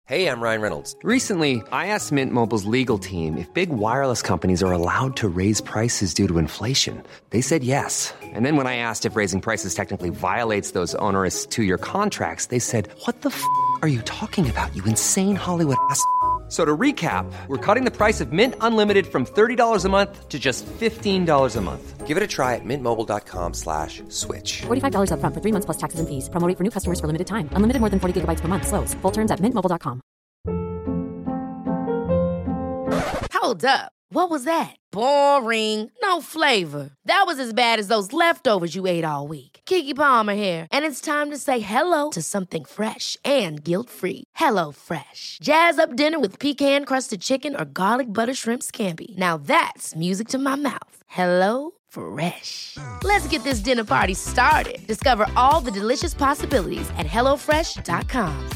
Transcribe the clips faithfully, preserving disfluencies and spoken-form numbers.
Hey, I'm Ryan Reynolds. Recently, I asked Mint Mobile's legal team if big wireless companies are allowed to raise prices due to inflation. They said yes. And then when I asked if raising prices technically violates those onerous two-year contracts, they said, what the f*** are you talking about, you insane Hollywood ass f- So to recap, we're cutting the price of Mint Unlimited from thirty dollars a month to just fifteen dollars a month. Give it a try at mintmobile.com slash switch. forty-five dollars up front for three months plus taxes and fees. Promo rate for new customers for limited time. Unlimited more than forty gigabytes per month. Slows full terms at mint mobile dot com. Hold up. What was that? Boring. No flavor. That was as bad as those leftovers you ate all week. Keke Palmer here. And it's time to say hello to something fresh and guilt-free. Hello Fresh. Jazz up dinner with pecan-crusted chicken or garlic butter shrimp scampi. Now that's music to my mouth. Hello Fresh. Let's get this dinner party started. Discover all the delicious possibilities at hello fresh dot com.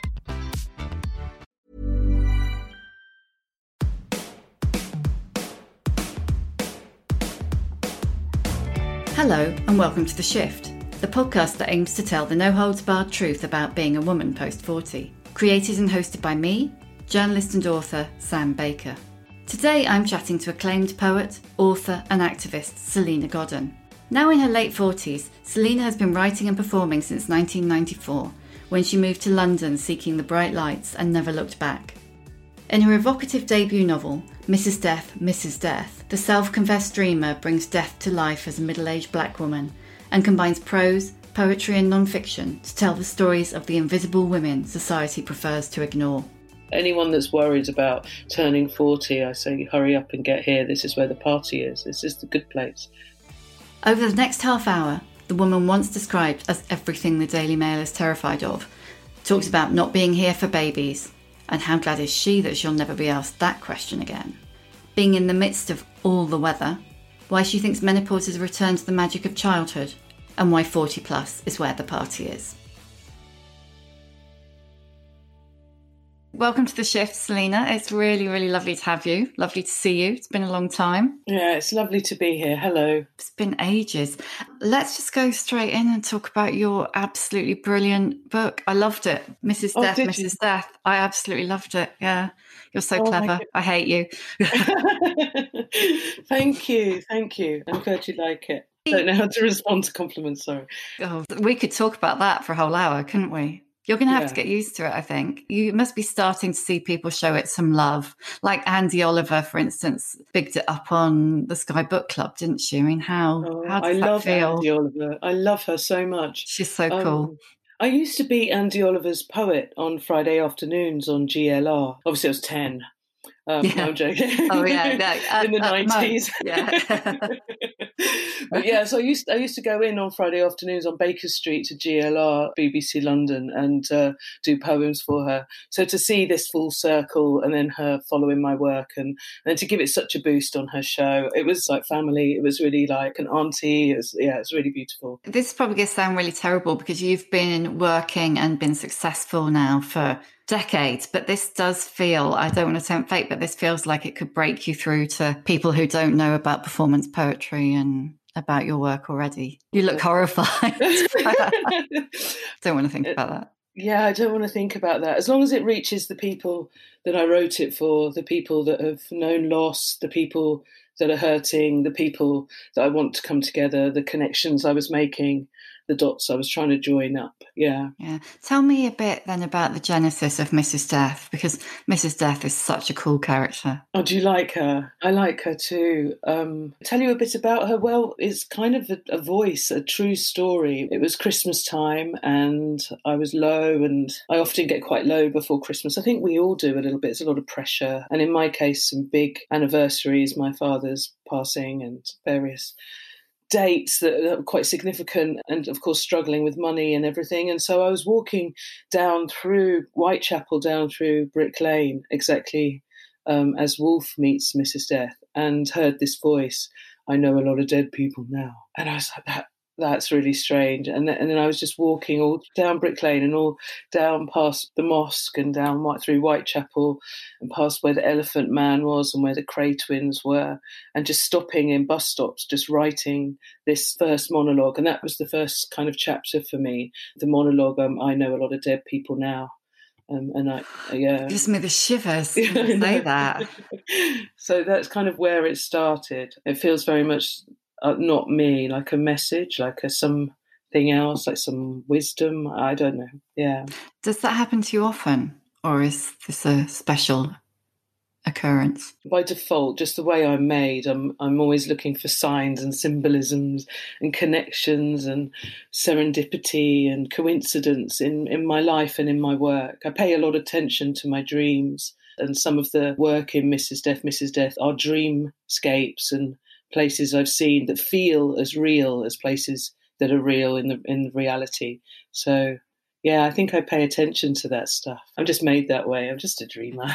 Hello and welcome to The Shift, the podcast that aims to tell the no-holds-barred truth about being a woman post forty. Created and hosted by me, journalist and author Sam Baker. Today I'm chatting to acclaimed poet, author and activist Salena Godden. Now in her late forties, Salena has been writing and performing since nineteen ninety-four, when she moved to London seeking the bright lights and never looked back. In her evocative debut novel, Missus Death, Missus Death, the self-confessed dreamer brings death to life as a middle-aged black woman and combines prose, poetry and non-fiction to tell the stories of the invisible women society prefers to ignore. Anyone that's worried about turning forty, I say hurry up and get here. This is where the party is. This is the good place. Over the next half hour, the woman once described as everything the Daily Mail is terrified of talks about not being here for babies, and how glad is she that she'll never be asked that question again. Being in the midst of all the weather, why she thinks menopause is a return to the magic of childhood, and why forty plus is where the party is. Welcome to The Shift, Salena. It's really, really lovely to have you. Lovely to see you. It's been a long time. Yeah, it's lovely to be here. Hello. It's been ages. Let's just go straight in and talk about your absolutely brilliant book. I loved it. Missus Oh, Death, did Missus you? Death. I absolutely loved it. Yeah. You're so Oh, my clever. God. I hate you. Thank you. Thank you. I'm glad you like it. I don't know how to respond to compliments, sorry. Oh, we could talk about that for a whole hour, couldn't we? You're going to have Yeah. to get used to it, I think. You must be starting to see people show it some love. Like Andy Oliver, for instance, bigged it up on the Sky Book Club, didn't she? I mean, how, Oh, how does I that love feel? Andy Oliver. I love her so much. She's so Um, cool. I used to be Andy Oliver's poet on Friday afternoons on G L R. Obviously, I was ten. Um, Yeah. No, I'm joking. Oh, yeah. No, in the at- at nineties. most, yeah. But yeah, so I used I used to go in on Friday afternoons on Baker Street to G L R, B B C London, and uh, do poems for her. So to see this full circle and then her following my work and, and to give it such a boost on her show, it was like family. It was really like an auntie. It was, yeah, it's really beautiful. This is probably going to sound really terrible because you've been working and been successful now for decades, but this does feel, I don't want to tempt fate, but this feels like it could break you through to people who don't know about performance poetry and about your work already. You look horrified. Don't want to think about that. Yeah, I don't want to think about that. As long as it reaches the people that I wrote it for, the people that have known loss, the people that are hurting, the people that I want to come together, the connections I was making, the dots I was trying to join up. Yeah. Yeah. Tell me a bit then about the genesis of Missus Death, because Missus Death is such a cool character. Oh, do you like her? I like her too. Um, tell you a bit about her. Well, it's kind of a, a voice, a true story. It was Christmas time and I was low, and I often get quite low before Christmas. I think we all do a little bit. It's a lot of pressure. And in my case, some big anniversaries, my father's passing and various dates that are quite significant, and of course struggling with money and everything. And so I was walking down through Whitechapel, down through Brick Lane, exactly um, as Wolfe meets Missus Death, and heard this voice, "I know a lot of dead people now." And I was like, that that's really strange. And then, and then I was just walking all down Brick Lane and all down past the mosque and down through Whitechapel and past where the Elephant Man was and where the Cray twins were, and just stopping in bus stops, just writing this first monologue. And that was the first kind of chapter for me, the monologue, um, "I know a lot of dead people now." Um, and I, yeah. It gives me the shivers when Yeah, you say that. So that's kind of where it started. It feels very much uh, not me, like a message, like a something else, like some wisdom. I don't know. Yeah. Does that happen to you often, or is this a special occurrence? By default, just the way I'm made, I'm I'm always looking for signs and symbolisms and connections and serendipity and coincidence in, in my life and in my work. I pay a lot of attention to my dreams, and some of the work in Missus Death, Missus Death are dreamscapes and places I've seen that feel as real as places that are real in the in reality. So yeah, I think I pay attention to that stuff. I'm just made that way. I'm just a dreamer.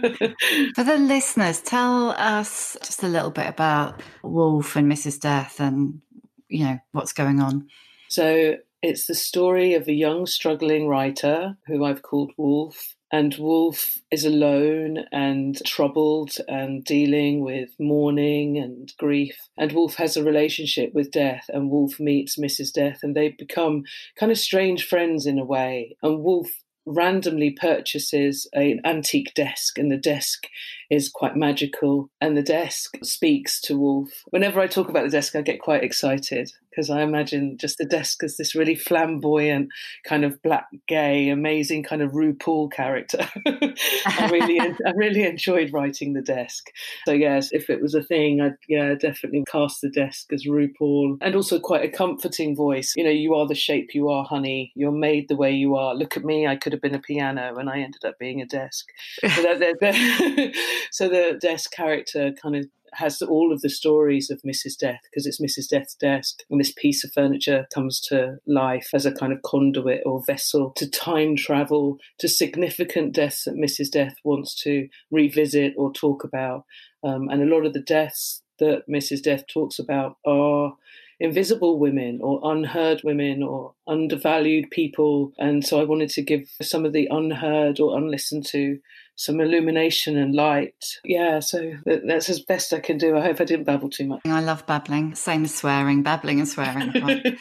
For the listeners, tell us just a little bit about Wolf and Missus Death and, you know, what's going on. So it's the story of a young struggling writer who I've called Wolf. And Wolf is alone and troubled and dealing with mourning and grief. And Wolf has a relationship with Death, and Wolf meets Missus Death, and they become kind of strange friends in a way. And Wolf randomly purchases an antique desk, and the desk is quite magical, and the desk speaks to Wolf. Whenever I talk about the desk, I get quite excited because I imagine just the desk as this really flamboyant, kind of black, gay, amazing kind of RuPaul character. I really, I really enjoyed writing the desk. So yes, if it was a thing, I'd yeah definitely cast the desk as RuPaul, and also quite a comforting voice. You know, you are the shape you are, honey. You're made the way you are. Look at me. I could have been a piano, and I ended up being a desk. So, that, that, that, so the desk character kind of has all of the stories of Missus Death, because it's Missus Death's desk, and this piece of furniture comes to life as a kind of conduit or vessel to time travel to significant deaths that Missus Death wants to revisit or talk about. Um, and a lot of the deaths that Missus Death talks about are invisible women or unheard women or undervalued people. And so I wanted to give some of the unheard or unlistened to some illumination and light. Yeah, so that's as best I can do. I hope I didn't babble too much. I love babbling, same as swearing, babbling and swearing.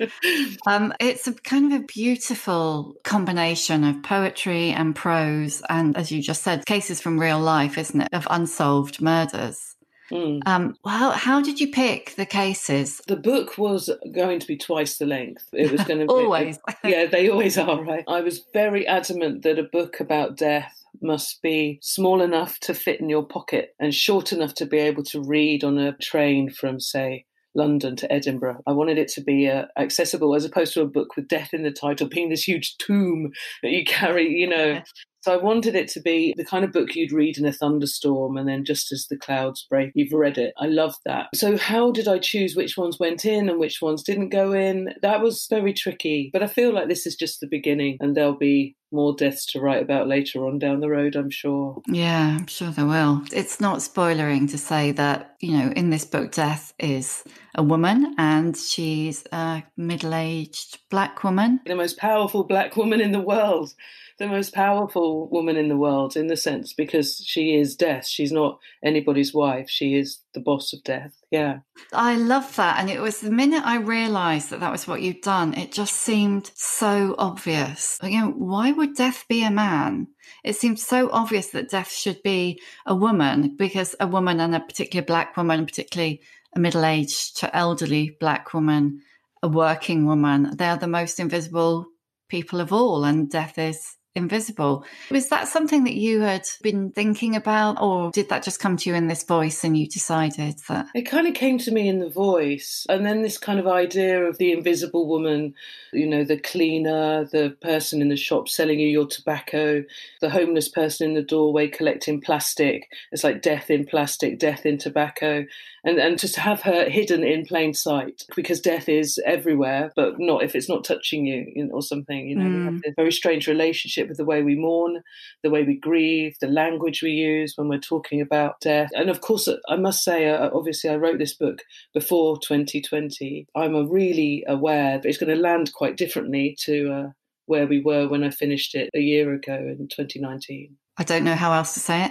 um, it's a kind of a beautiful combination of poetry and prose, and as you just said, cases from real life, isn't it, of unsolved murders. Mm. Um, well, how did you pick the cases? The book was going to be twice the length. It was going to be always. Yeah, they always are, right? I was very adamant that a book about death must be small enough to fit in your pocket and short enough to be able to read on a train from, say, London to Edinburgh. I wanted it to be uh, accessible, as opposed to a book with death in the title being this huge tomb that you carry, you know. So I wanted it to be the kind of book you'd read in a thunderstorm, and then just as the clouds break, you've read it. I love that. So how did I choose which ones went in and which ones didn't go in? That was very tricky. But I feel like this is just the beginning, and there'll be more deaths to write about later on down the road, I'm sure. Yeah, I'm sure there will. It's not spoilering to say that, you know, in this book, Death is a woman, and she's a middle-aged black woman. The most powerful black woman in the world. The most powerful woman in the world, in the sense, because she is Death. She's not anybody's wife. She is the boss of Death. Yeah. I love that. And it was the minute I realised that that was what you'd done, it just seemed so obvious. You know, why would Death be a man? It seemed so obvious that Death should be a woman, because a woman, and a particular black woman, particularly a middle-aged to elderly black woman, a working woman, they are the most invisible people of all, and Death is invisible. Was that something that you had been thinking about, or did that just come to you in this voice and you decided that? It kind of came to me in the voice, and then this kind of idea of the invisible woman, you know, the cleaner, the person in the shop selling you your tobacco, the homeless person in the doorway collecting plastic. It's like death in plastic, death in tobacco. And and just to have her hidden in plain sight, because death is everywhere, but not if it's not touching you, you know, or something. You know, mm. We have this very strange relationship with the way we mourn, the way we grieve, the language we use when we're talking about death. And of course, I must say, uh, obviously, I wrote this book before twenty twenty. I'm uh, really aware that it's going to land quite differently to uh, where we were when I finished it a year ago in twenty nineteen. I don't know how else to say it.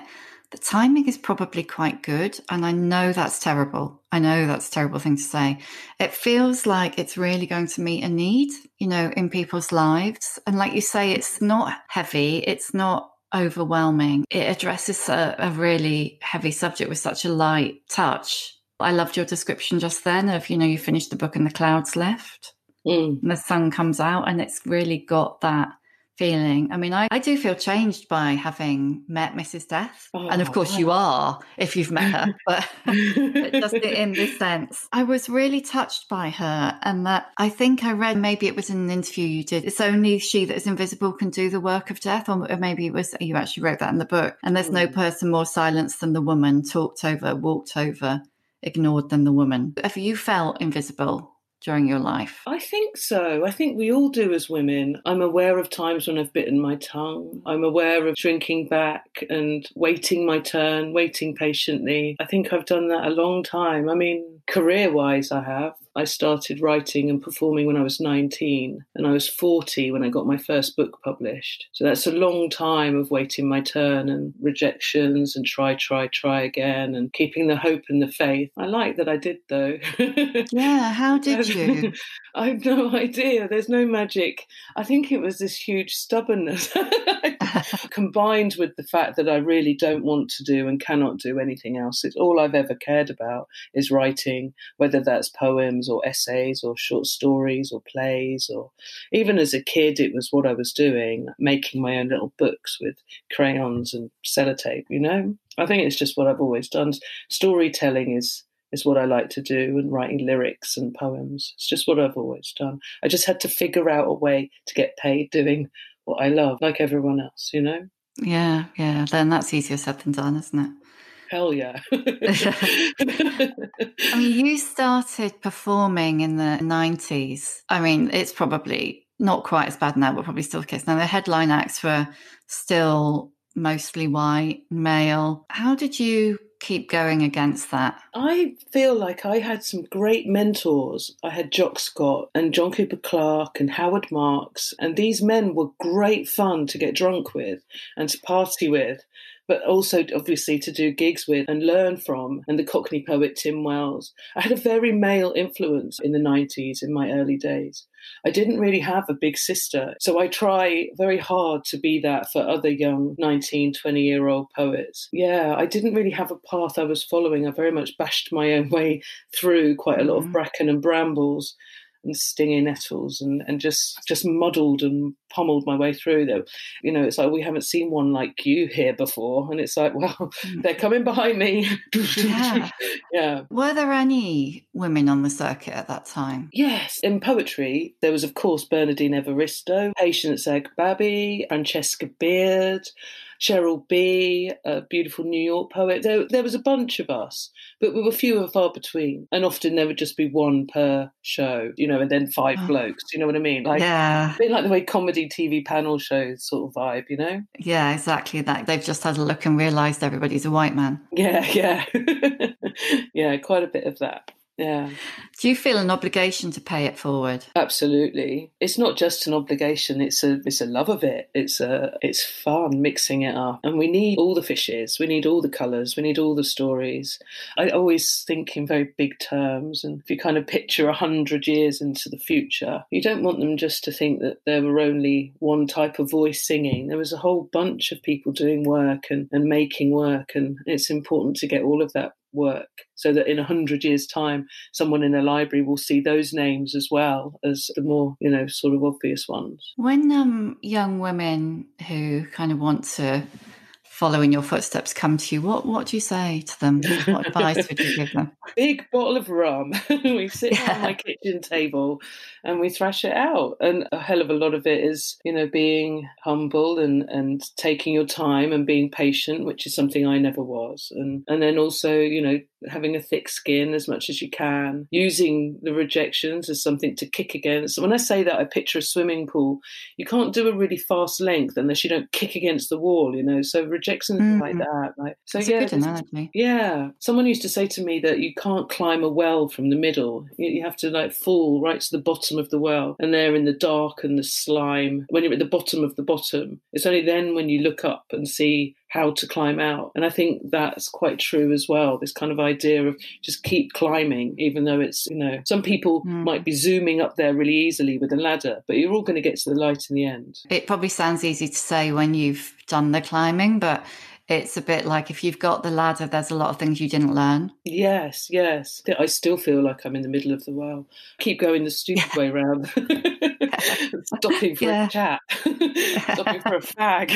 The timing is probably quite good. And I know that's terrible. I know that's a terrible thing to say. It feels like it's really going to meet a need, you know, in people's lives. And like you say, it's not heavy. It's not overwhelming. It addresses a, a really heavy subject with such a light touch. I loved your description just then of, you know, you finished the book and the clouds left mm. and the sun comes out, and it's really got that feeling. I mean, I, I do feel changed by having met Missus Death. Oh, and of course you are, if you've met her, but just in this sense. I was really touched by her, and that I think I read, maybe it was in an interview you did, it's only she that is invisible can do the work of death, or maybe it was, you actually wrote that in the book. And there's mm. no person more silenced than the woman, talked over, walked over, ignored than the woman. Have you felt invisible during your life? I think so. I think we all do as women. I'm aware of times when I've bitten my tongue. I'm aware of shrinking back and waiting my turn, waiting patiently. I think I've done that a long time. I mean, career-wise, I have. I started writing and performing when I was nineteen, and I was forty when I got my first book published. So that's a long time of waiting my turn and rejections and try, try, try again and keeping the hope and the faith. I like that I did, though. Yeah, how did you? I have no idea. There's no magic. I think it was this huge stubbornness combined with the fact that I really don't want to do and cannot do anything else. It's all I've ever cared about is writing, whether that's poems or essays or short stories or plays, or even as a kid, it was what I was doing, making my own little books with crayons and sellotape, you know? I think it's just what I've always done. Storytelling is is what I like to do, and writing lyrics and poems. It's just what I've always done. I just had to figure out a way to get paid doing what I love, like everyone else, you know? Yeah, yeah. Then that's easier said than done, isn't it? Hell yeah. I mean, you started performing in the nineties. I mean, it's probably not quite as bad now, but probably still the case. Now, the headline acts were still mostly white, male. How did you keep going against that? I feel like I had some great mentors. I had Jock Scott and John Cooper Clarke and Howard Marks, and these men were great fun to get drunk with and to party with, but also obviously to do gigs with and learn from, and the Cockney poet Tim Wells. I had a very male influence in the nineties, in my early days. I didn't really have a big sister, so I try very hard to be that for other young nineteen, twenty-year-old poets. Yeah, I didn't really have a path I was following. I very much bashed my own way through quite a lot of bracken and brambles and stinging nettles, and, and just just muddled and pummeled my way through them. You know, it's like, we haven't seen one like you here before. And it's like, well, they're coming behind me. Yeah. Yeah. Were there any women on the circuit at that time? Yes. In poetry, there was, of course, Bernardine Evaristo, Patience Agbabi, Francesca Beard, Cheryl B, a beautiful New York poet. There, there was a bunch of us, but we were few and far between. And often there would just be one per show, you know, and then five oh. blokes. You know what I mean? Like, yeah. A bit like the way comedy T V panel shows sort of vibe, you know? Yeah, exactly that. They've just had a look and realised everybody's a white man. Yeah, yeah. Yeah, quite a bit of that. Yeah. Do you feel an obligation to pay it forward? Absolutely. It's not just an obligation, it's a it's a love of it. It's a it's fun mixing it up. And we need all the fishes, we need all the colours, we need all the stories. I always think in very big terms, and if you kind of picture a hundred years into the future, you don't want them just to think that there were only one type of voice singing. There was a whole bunch of people doing work and, and making work, and it's important to get all of that work so that in a hundred years' time someone in a library will see those names as well as the more, you know, sort of obvious ones. When um young women who kind of want to follow in your footsteps come to you, what what do you say to them? What advice would you give them? Big bottle of rum. We sit Yeah. on my kitchen table and we thrash it out. And a hell of a lot of it is, you know, being humble and, and taking your time and being patient, which is something I never was. And and then also, you know, having a thick skin as much as you can, using the rejections as something to kick against. When I say that, I picture a swimming pool. You can't do a really fast length unless you don't kick against the wall, you know. So rejections Mm. like that. Like, so That's yeah, a good this- analogy. yeah. Someone used to say to me that you can't climb a well from the middle. You, you have to like fall right to the bottom of the well, and there in the dark and the slime. When you're at the bottom of the bottom, it's only then when you look up and see how to climb out. And I think that's quite true as well, this kind of idea of just keep climbing, even though it's, you know, some people mm. might be zooming up there really easily with a ladder, but you're all going to get to the light in the end. It probably sounds easy to say when you've done the climbing, but it's a bit like if you've got the ladder, there's a lot of things you didn't learn. Yes, yes. I still feel like I'm in the middle of the well. Keep going the stupid yeah. way round. Stopping for yeah. a chat. Stopping for a fag.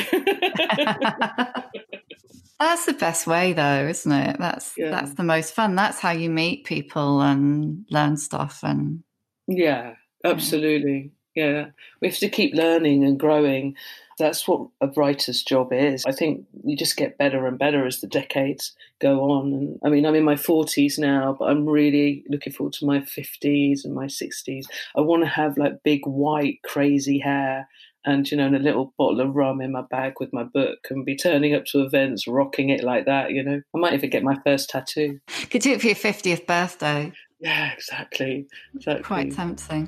That's the best way though, isn't it? That's yeah. that's the most fun. That's how you meet people and learn stuff. And Yeah, absolutely. Yeah. yeah. We have to keep learning and growing. That's what a writer's job is. I think you just get better and better as the decades go on. And I mean, I'm in my forties now, but I'm really looking forward to my fifties and my sixties. I want to have like big, white, crazy hair and, you know, and a little bottle of rum in my bag with my book and be turning up to events, rocking it like that, you know. I might even get my first tattoo. Could do it for your fiftieth birthday. Yeah, exactly. exactly. Quite tempting.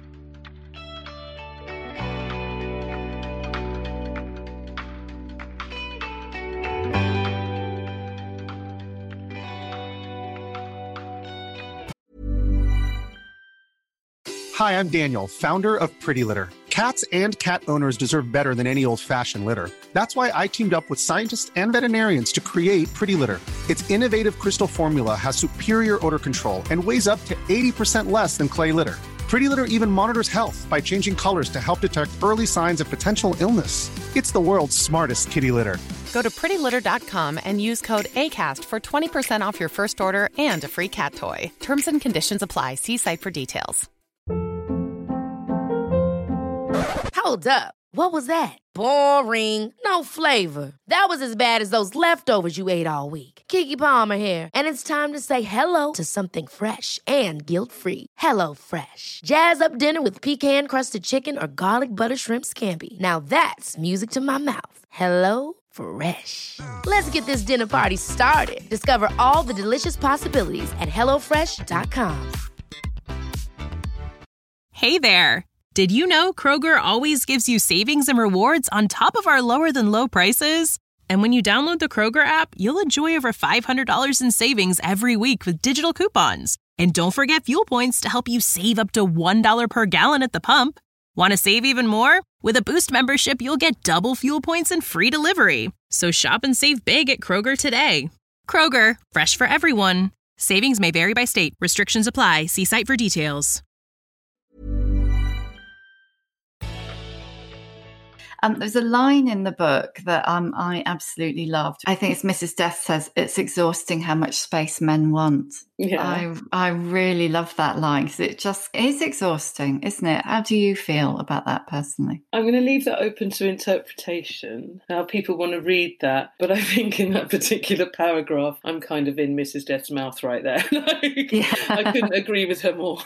Hi, I'm Daniel, founder of Pretty Litter. Cats and cat owners deserve better than any old-fashioned litter. That's why I teamed up with scientists and veterinarians to create Pretty Litter. Its innovative crystal formula has superior odor control and weighs up to eighty percent less than clay litter. Pretty Litter even monitors health by changing colors to help detect early signs of potential illness. It's the world's smartest kitty litter. Go to pretty litter dot com and use code ACAST for twenty percent off your first order and a free cat toy. Terms and conditions apply. See site for details. Hold up. What was that? Boring. No flavor. That was as bad as those leftovers you ate all week. Keke Palmer here, and it's time to say hello to something fresh and guilt-free. Hello Fresh. Jazz up dinner with pecan-crusted chicken or garlic butter shrimp scampi. Now that's music to my mouth. Hello Fresh. Let's get this dinner party started. Discover all the delicious possibilities at hello fresh dot com. Hey there. Did you know Kroger always gives you savings and rewards on top of our lower-than-low prices? And when you download the Kroger app, you'll enjoy over five hundred dollars in savings every week with digital coupons. And don't forget fuel points to help you save up to one dollar per gallon at the pump. Want to save even more? With a Boost membership, you'll get double fuel points and free delivery. So shop and save big at Kroger today. Kroger, fresh for everyone. Savings may vary by state. Restrictions apply. See site for details. Um, there's a line in the book that um, I absolutely loved. I think it's Missus Death says, it's exhausting how much space men want. Yeah. I I really love that line because it just is exhausting, isn't it? How do you feel about that personally? I'm going to leave that open to interpretation, how people want to read that. But I think in that particular paragraph, I'm kind of in Missus Death's mouth right there. like, yeah. I couldn't agree with her more.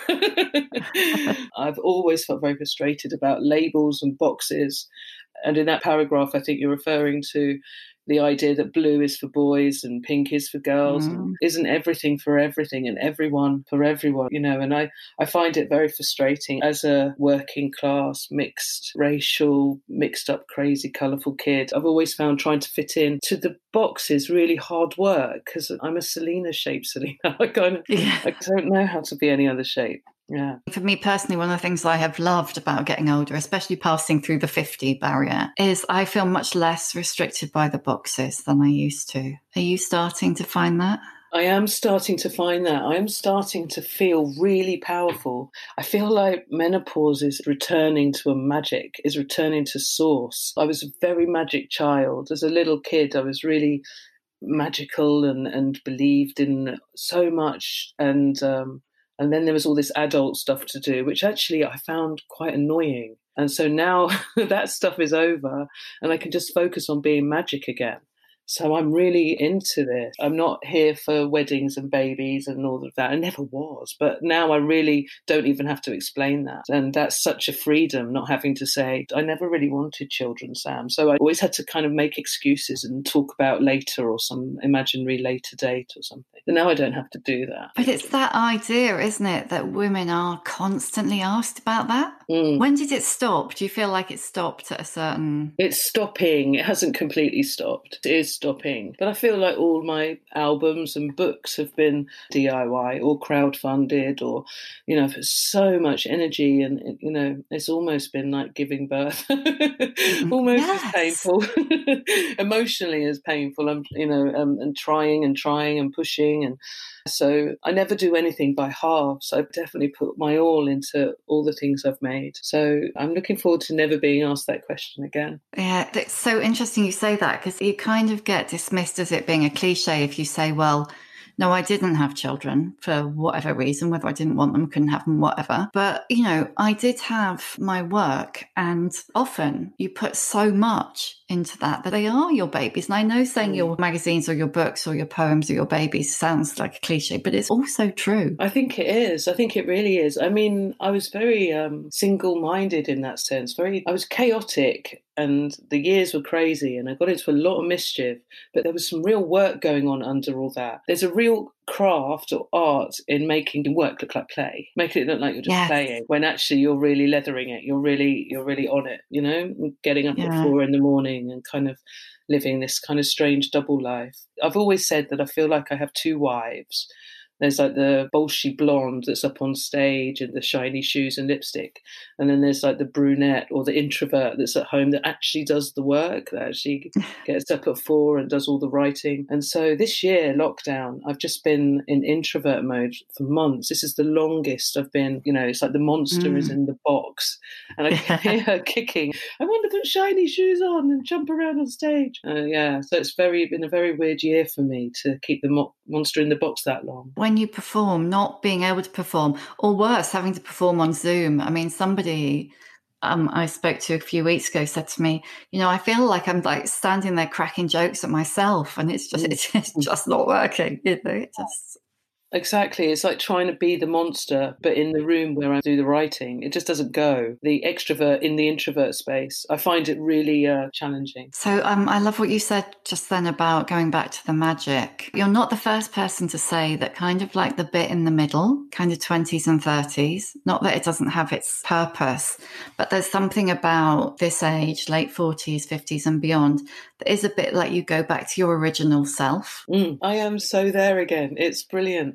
I've always felt very frustrated about labels and boxes. And in that paragraph, I think you're referring to the idea that blue is for boys and pink is for girls. Mm. And isn't everything for everything and everyone for everyone, you know? And I, I find it very frustrating as a working class, mixed racial, mixed up, crazy, colourful kid. I've always found trying to fit in to the boxes really hard work because I'm a Selena shape, Selena. I kind of, yeah. I don't know how to be any other shape. Yeah. For me personally, one of the things I have loved about getting older, especially passing through the fifty barrier, is I feel much less restricted by the boxes than I used to. Are you starting to find that? I am starting to find that. I am starting to feel really powerful. I feel like menopause is returning to a magic, is returning to source. I was a very magic child. As a little kid, I was really magical and, and believed in so much. And, um, And then there was all this adult stuff to do, which actually I found quite annoying. And so now that stuff is over and I can just focus on being magic again. So I'm really into this. I'm not here for weddings and babies and all of that. I never was. But now I really don't even have to explain that. And that's such a freedom, not having to say, I never really wanted children, Sam. So I always had to kind of make excuses and talk about later or some imaginary later date or something. And now I don't have to do that. But it's that idea, isn't it, that women are constantly asked about that? Mm. When did it stop? Do you feel like it stopped at a certain... It's stopping. It hasn't completely stopped. It is stopping. But I feel like all my albums and books have been D I Y or crowdfunded, or, you know, for so much energy, and, you know, it's almost been like giving birth. Almost Yes. as painful. Emotionally as painful. I'm, you know, um, and trying and trying and pushing, and so I never do anything by halves. I've definitely put my all into all the things I've made. So I'm looking forward to never being asked that question again. Yeah, it's so interesting you say that, because you kind of get dismissed as it being a cliche if you say, well, no, I didn't have children for whatever reason, whether I didn't want them, couldn't have them, whatever. But, you know, I did have my work, and often you put so much into that that they are your babies. And I know saying mm. your magazines or your books or your poems or your babies sounds like a cliche, but it's also true. I think it is. I think it really is. I mean, I was very um, single-minded in that sense. Very, I was chaotic, and the years were crazy, and I got into a lot of mischief, but there was some real work going on under all that. There's a real craft or art in making work look like play, making it look like you're just yes. playing, when actually you're really leathering it. You're really, you're really on it, you know, getting up yeah. at four in the morning and kind of living this kind of strange double life. I've always said that I feel like I have two wives. There's like the bolshy blonde that's up on stage and the shiny shoes and lipstick. And then there's like the brunette or the introvert that's at home that actually does the work, that actually gets up at four and does all the writing. And so this year, lockdown, I've just been in introvert mode for months. This is the longest I've been, you know, it's like the monster mm. is in the box and I can hear her kicking. I want to put shiny shoes on and jump around on stage. Uh, yeah, so it's very been a very weird year for me to keep the mo- monster in the box that long. When you perform, not being able to perform, or worse, having to perform on Zoom. I mean, somebody um, I spoke to a few weeks ago said to me, you know, I feel like I'm like standing there cracking jokes at myself, and it's just it's, it's just not working. You know, it just. Exactly. It's like trying to be the monster, but in the room where I do the writing. It just doesn't go. The extrovert in the introvert space. I find it really uh, challenging. So um, I love what you said just then about going back to the magic. You're not the first person to say that kind of like the bit in the middle, kind of twenties and thirties, not that it doesn't have its purpose, but there's something about this age, late forties, fifties and beyond, that is a bit like you go back to your original self. Mm, I am so there again. It's brilliant.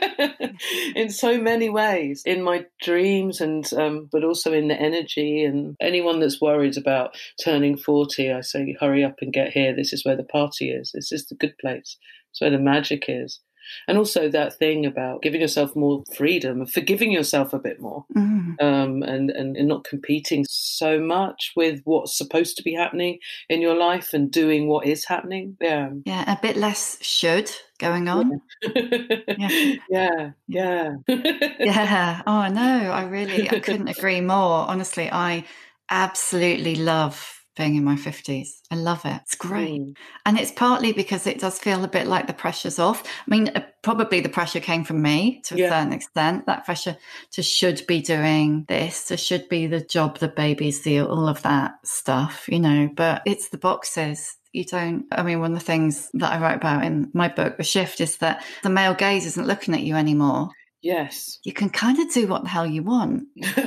In so many ways, in my dreams and um, but also in the energy. And anyone that's worried about turning forty, I say hurry up and get here. This is where the party is. This is the good place. It's where the magic is. And also that thing about giving yourself more freedom, forgiving yourself a bit more, mm. um, and, and, and not competing so much with what's supposed to be happening in your life and doing what is happening. Yeah, yeah, a bit less should going on. Yeah, yeah, yeah. Yeah. Oh, no, I really, I couldn't agree more. Honestly, I absolutely love being in my fifties. I love it. It's great. Mm. And it's partly because it does feel a bit like the pressure's off. I mean, uh, probably the pressure came from me to a yeah. certain extent, that pressure to should be doing this, to should be the job, the babies, the all of that stuff, you know, but it's the boxes. You don't, I mean, one of the things that I write about in my book, The Shift, is that the male gaze isn't looking at you anymore. Yes. You can kind of do what the hell you want.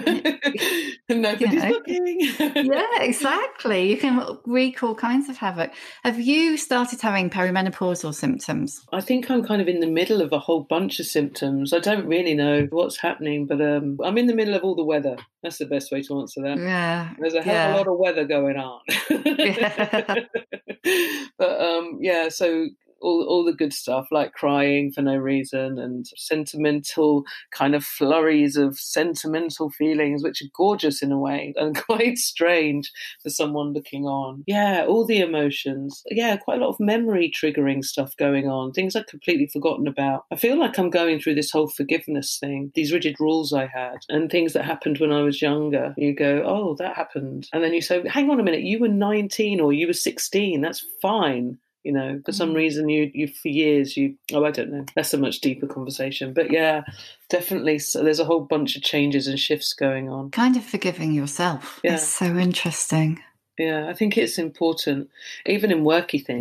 Nobody's you know? looking. Yeah, exactly. You can wreak all kinds of havoc. Have you started having perimenopausal symptoms? I think I'm kind of in the middle of a whole bunch of symptoms. I don't really know what's happening, but um, I'm in the middle of all the weather. That's the best way to answer that. Yeah. There's a hell yeah. of a lot of weather going on. Yeah. But um, yeah, so all all the good stuff, like crying for no reason and sentimental kind of flurries of sentimental feelings, which are gorgeous in a way and quite strange for someone looking on. Yeah, all the emotions. Yeah, quite a lot of memory triggering stuff going on, things I'd completely forgotten about. I feel like I'm going through this whole forgiveness thing, these rigid rules I had and things that happened when I was younger. You go, oh, that happened. And then you say, hang on a minute, you were nineteen or you were sixteen. That's fine. You know, for some reason, you, you for years, you, oh, I don't know. That's a much deeper conversation. But yeah, definitely. So there's a whole bunch of changes and shifts going on. Kind of forgiving yourself. Yeah. It's so interesting. Yeah, I think it's important, even in worky things.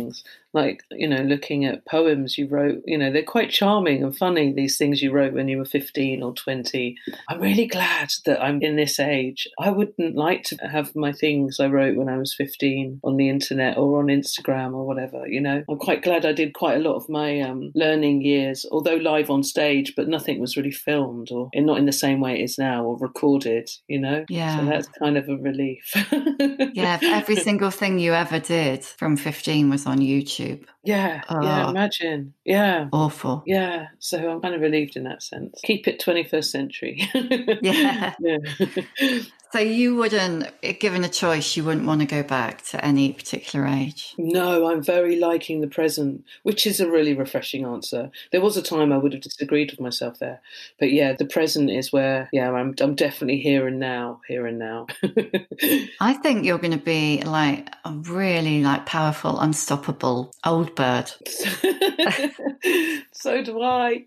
like, you know, looking at poems you wrote, you know, they're quite charming and funny, these things you wrote when you were fifteen or twenty. I'm really glad that I'm in this age. I wouldn't like to have my things I wrote when I was fifteen on the internet or on Instagram or whatever, you know. I'm quite glad I did quite a lot of my um, learning years, although live on stage, but nothing was really filmed or not in the same way it is now or recorded, you know. Yeah. So that's kind of a relief. Yeah, every single thing you ever did from fifteen was on YouTube. Yeah, oh, yeah, imagine. Yeah. Awful. Yeah, so I'm kind of relieved in that sense. Keep it twenty-first century. Yeah. Yeah. So you wouldn't, given a choice, you wouldn't want to go back to any particular age? No, I'm very liking the present, which is a really refreshing answer. There was a time I would have disagreed with myself there. But yeah, the present is where, yeah, I'm I'm definitely here and now, here and now. I think you're going to be like a really like powerful, unstoppable old bird. So do I.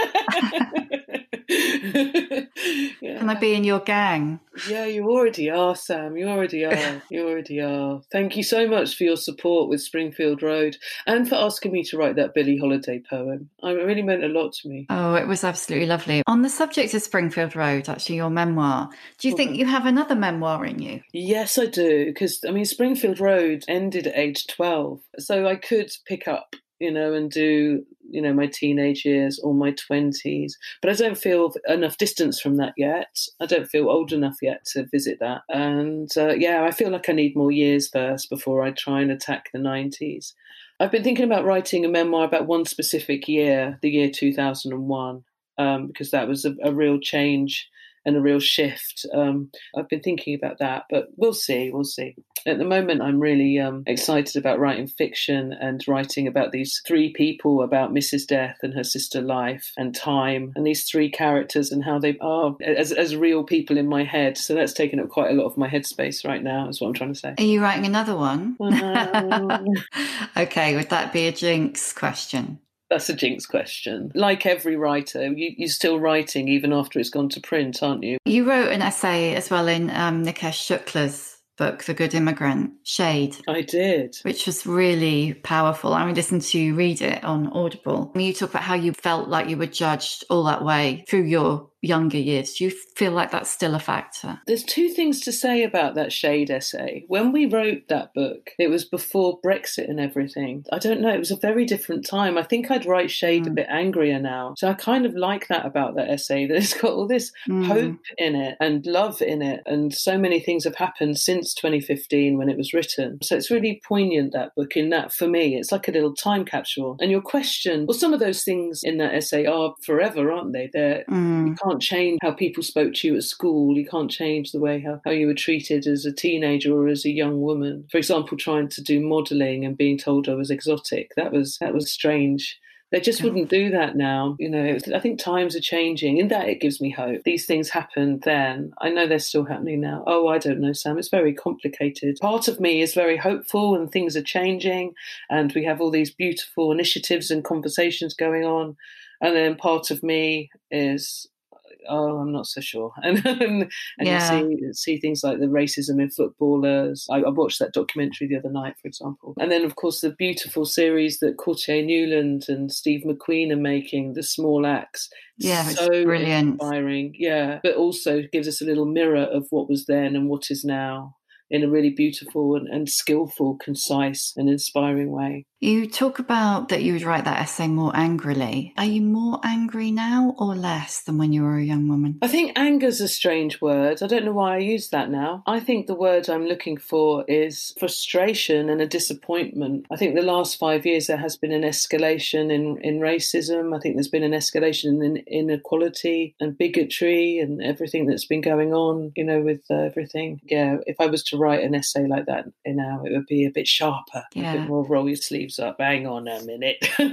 Yeah. Can I be in your gang? Yeah, you already are, Sam. You already are. You already are. Thank you so much for your support with Springfield Road and for asking me to write that Billie Holiday poem. It really meant a lot to me. Oh, it was absolutely lovely. On the subject of Springfield Road, actually, your memoir, do you think you have another memoir in you? Yes, I do. Because, I mean, Springfield Road ended at age twelve. So I could pick up, you know, and do, you know, my teenage years or my twenties. But I don't feel enough distance from that yet. I don't feel old enough yet to visit that. And uh, yeah, I feel like I need more years first before I try and attack the nineties. I've been thinking about writing a memoir about one specific year, the year two thousand one, um, because that was a, a real change and a real shift. Um, I've been thinking about that, but we'll see, we'll see. At the moment, I'm really um, excited about writing fiction and writing about these three people, about Missus Death and her sister Life and Time, and these three characters and how they are as, as real people in my head. So that's taken up quite a lot of my headspace right now, is what I'm trying to say. Are you writing another one? Um... Okay, would that be a jinx question? That's a jinx question. Like every writer, you, you're still writing even after it's gone to print, aren't you? You wrote an essay as well in um, Nikesh Shukla's book, The Good Immigrant, Shade. I did. Which was really powerful. I listened to you read it on Audible. You talk about how you felt like you were judged all that way through your younger years. Do you feel like that's still a factor? There's two things to say about that Shade essay. When we wrote that book, it was before Brexit and everything. I don't know, it was a very different time. I think I'd write Shade mm. a bit angrier now. So I kind of like that about that essay, that it's got all this mm. hope in it and love in it. And so many things have happened since twenty fifteen when it was written. So it's really poignant, that book, in that for me. It's like a little time capsule. And your question, well, some of those things in that essay are forever, aren't they? They're, mm. you can't change how people spoke to you at school. You can't change the way how, how you were treated as a teenager or as a young woman. For example, trying to do modelling and being told I was exotic. That was that was strange. They just wouldn't do that now. You know, I think times are changing. In that, it gives me hope. These things happened then. I know they're still happening now. Oh, I don't know, Sam. It's very complicated. Part of me is very hopeful and things are changing and we have all these beautiful initiatives and conversations going on. And then part of me is, oh, I'm not so sure. And, and yeah. you see, see things like the racism in footballers. I, I watched that documentary the other night, for example. And then, of course, the beautiful series that Courtney Newland and Steve McQueen are making, The Small Axe. Yeah, so it's brilliant. Inspiring. Yeah, but also gives us a little mirror of what was then and what is now, in a really beautiful and, and skillful, concise and inspiring way. You talk about that you would write that essay more angrily. Are you more angry now or less than when you were a young woman? I think anger's a strange word. I don't know why I use that now. I think the word I'm looking for is frustration and a disappointment. I think the last five years there has been an escalation in, in racism. I think there's been an escalation in inequality and bigotry and everything that's been going on, you know, with uh, everything. Yeah, if I was to write an essay like that now, it would be a bit sharper, yeah. a bit more roll your sleeves up. Hang on a minute.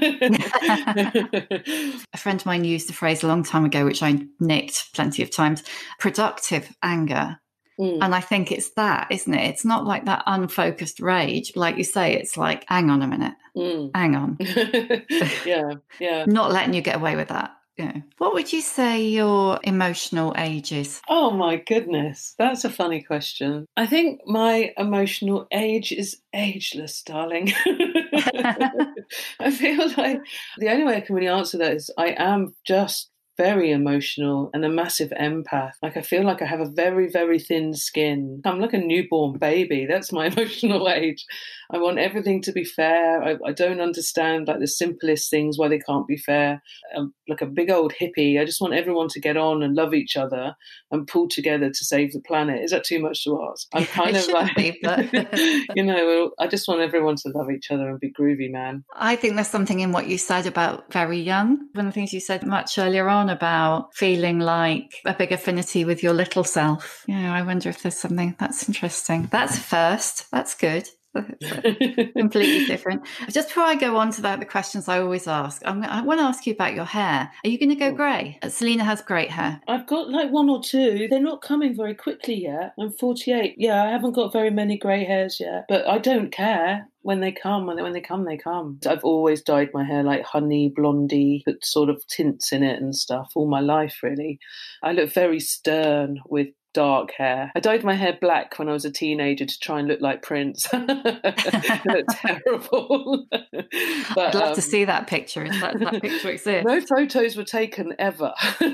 A friend of mine used the phrase a long time ago, which I nicked plenty of times, productive anger. Mm. And I think it's that, isn't it? It's not like that unfocused rage. Like you say, it's like, hang on a minute. Mm. Hang on. yeah, yeah. Not letting you get away with that. Yeah. What would you say your emotional age is? Oh my goodness, that's a funny question. I think my emotional age is ageless, darling. I feel like the only way I can really answer that is I am just very emotional and a massive empath. Like I feel like I have a very, very thin skin. I'm like a newborn baby. That's my emotional age. I want everything to be fair. I, I don't understand like the simplest things why they can't be fair. I'm like a big old hippie. I just want everyone to get on and love each other and pull together to save the planet. Is that too much to ask? I'm kind of like, be, but... you know, I just want everyone to love each other and be groovy, man. I think there's something in what you said about very young. One of the things you said much earlier on about feeling like a big affinity with your little self. You know, I wonder if there's something that's interesting. That's first. That's good. Completely different. Just before I go on to that, the questions I always ask, I'm, I want to ask you about your hair. Are you going to go grey? Selena has great hair. I've got like one or two. They're not coming very quickly yet. I'm forty-eight. Yeah, I haven't got very many grey hairs yet, but I don't care. When they come, when they, when they come, they come. I've always dyed my hair like honey, blondie, put sort of tints in it and stuff all my life, really. I look very stern with dark hair. I dyed my hair black when I was a teenager to try and look like Prince. It looked terrible. But, I'd love um, to see that picture. If that, that picture exists. No photos were taken ever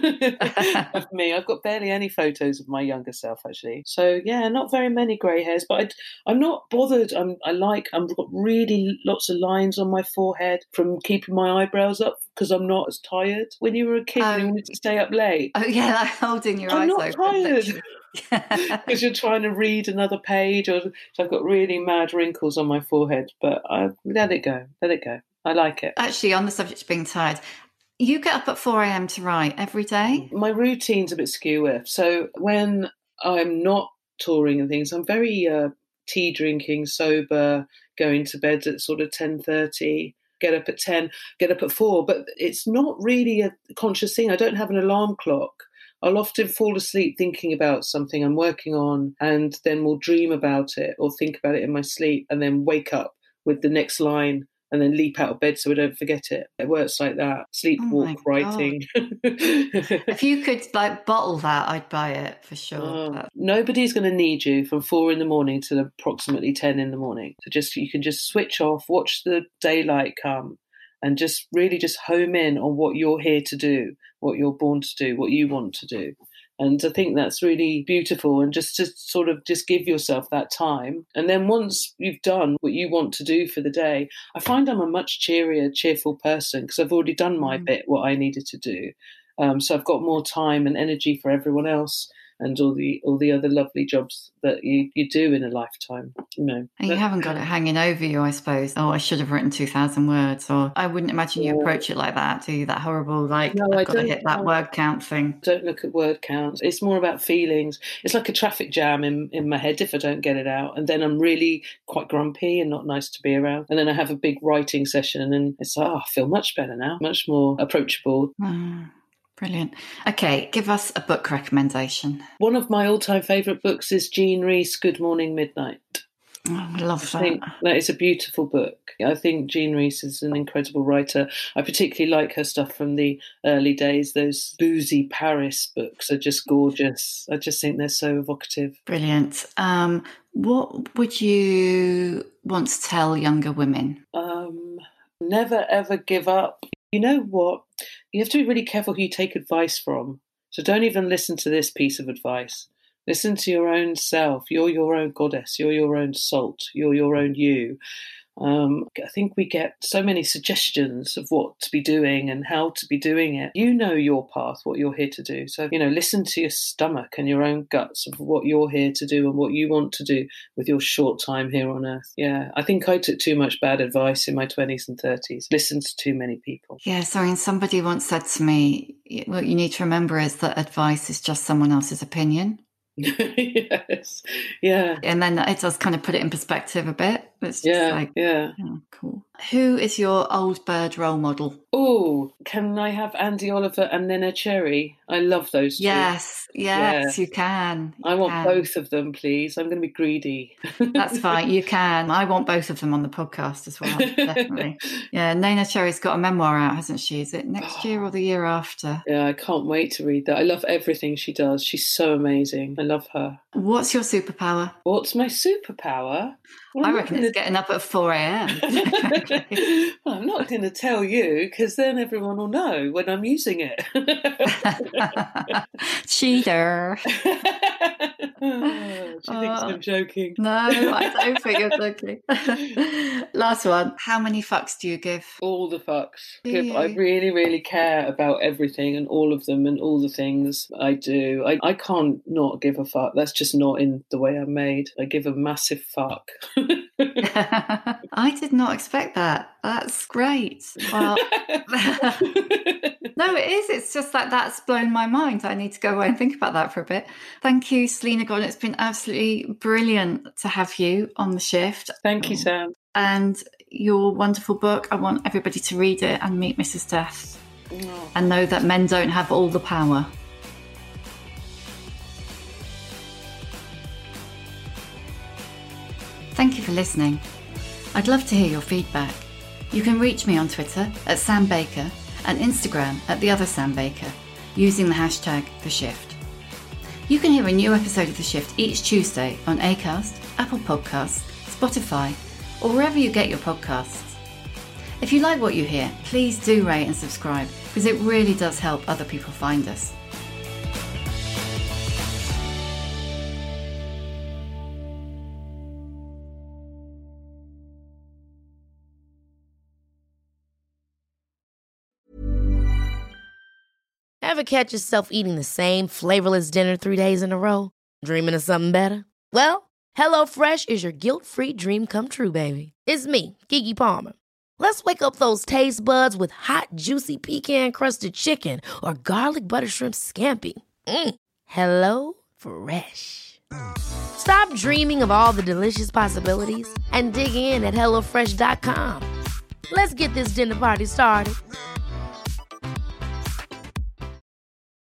of me. I've got barely any photos of my younger self, actually. So yeah, not very many grey hairs, but I, I'm not bothered. I'm, I like, I've got really lots of lines on my forehead from keeping my eyebrows up because I'm not as tired. When you were a kid, um, you wanted to stay up late. Oh yeah, like holding your I'm eyes not open. Tired. Because you're trying to read another page, or so I've got really mad wrinkles on my forehead, but I let it go, let it go. I like it. Actually, on the subject of being tired, you get up at four a.m. to write every day? My routine's a bit skew-whiff. So when I'm not touring and things, I'm very uh, tea drinking, sober, going to bed at sort of ten thirty. Get up at ten, get up at four, but it's not really a conscious thing. I don't have an alarm clock. I'll often fall asleep thinking about something I'm working on and then will dream about it or think about it in my sleep and then wake up with the next line and then leap out of bed so I don't forget it. It works like that. Sleepwalk oh writing. If you could like bottle that, I'd buy it for sure. Oh, nobody's going to need you from four in the morning to approximately ten in the morning. So just you can just switch off, watch the daylight come, and just really just home in on what you're here to do, what you're born to do, what you want to do. And I think that's really beautiful, and just to sort of just give yourself that time. And then once you've done what you want to do for the day, I find I'm a much cheerier, cheerful person because I've already done my mm. bit, what I needed to do. Um, so I've got more time and energy for everyone else and all the all the other lovely jobs that you, you do in a lifetime. You know, and you haven't got it hanging over you, I suppose. Oh, I should have written two thousand words. Or I wouldn't imagine you approach it like that, do you? That horrible, like, no, I've I got to hit that no. word count thing. Don't look at word counts. It's more about feelings. It's like a traffic jam in, in my head if I don't get it out. And then I'm really quite grumpy and not nice to be around. And then I have a big writing session and it's like, oh, I feel much better now, much more approachable. Mm. Brilliant. Okay, give us a book recommendation. One of my all-time favourite books is Jean Rhys, Good Morning Midnight. Oh, I love that. I think that is a beautiful book. I think Jean Rhys is an incredible writer. I particularly like her stuff from the early days. Those boozy Paris books are just gorgeous. I just think they're so evocative. Brilliant. Um, what would you want to tell younger women? Um, never, ever give up. You know what? You have to be really careful who you take advice from. So don't even listen to this piece of advice. Listen to your own self. You're your own goddess. You're your own salt. You're your own you. Um, I think we get so many suggestions of what to be doing and how to be doing it. You know your path, what you're here to do. So, you know, listen to your stomach and your own guts of what you're here to do and what you want to do with your short time here on earth. Yeah, I think I took too much bad advice in my twenties and thirties. Listened to too many people. Yeah, sorry, and somebody once said to me, what you need to remember is that advice is just someone else's opinion. Yes, yeah. And then it does kind of put it in perspective a bit. It's just yeah, like, yeah. Oh, cool. Who is your old bird role model? Oh, can I have Andy Oliver and Neneh Cherry? I love those two. Yes, yes, Yeah. you can. You I want can. both of them, please. I'm going to be greedy. That's fine. You can. I want both of them on the podcast as well. Definitely. Yeah, Neneh Cherry's got a memoir out, hasn't she? Is it next year or the year after? Yeah, I can't wait to read that. I love everything she does. She's so amazing. I love her. What's your superpower? What's my superpower? Well, I reckon it's getting up at four a.m. Well, I'm not going to tell you because then everyone will know when I'm using it. Cheater. Oh, she thinks Oh. I'm joking. No, I don't think you're joking. Last one. How many fucks do you give? All the fucks. Do Give- I you? really, really care about everything and all of them and all the things I do. I, I can't not give a fuck. That's just not in the way I'm made. I give a massive fuck. I did not expect that. That's great. Well, no, it is. It's just like that's blown my mind. I need to go away and think about that for a bit. Thank you, Selena Gordon. It's been absolutely brilliant to have you on the shift. Thank you, Sam. And your wonderful book. I want everybody to read it and meet Missus Death Oh. and know that men don't have all the power. Thank you for listening. I'd love to hear your feedback. You can reach me on Twitter at Sam Baker and Instagram at The Other Sam Baker using the hashtag The Shift. You can hear a new episode of The Shift each Tuesday on Acast, Apple Podcasts, Spotify, or wherever you get your podcasts. If you like what you hear, please do rate and subscribe because it really does help other people find us. Ever catch yourself eating the same flavorless dinner three days in a row? Dreaming of something better? Well, HelloFresh is your guilt-free dream come true, baby. It's me, Keke Palmer. Let's wake up those taste buds with hot, juicy pecan-crusted chicken or garlic butter shrimp scampi. Mm. Hello Fresh. Stop dreaming of all the delicious possibilities and dig in at HelloFresh dot com. Let's get this dinner party started.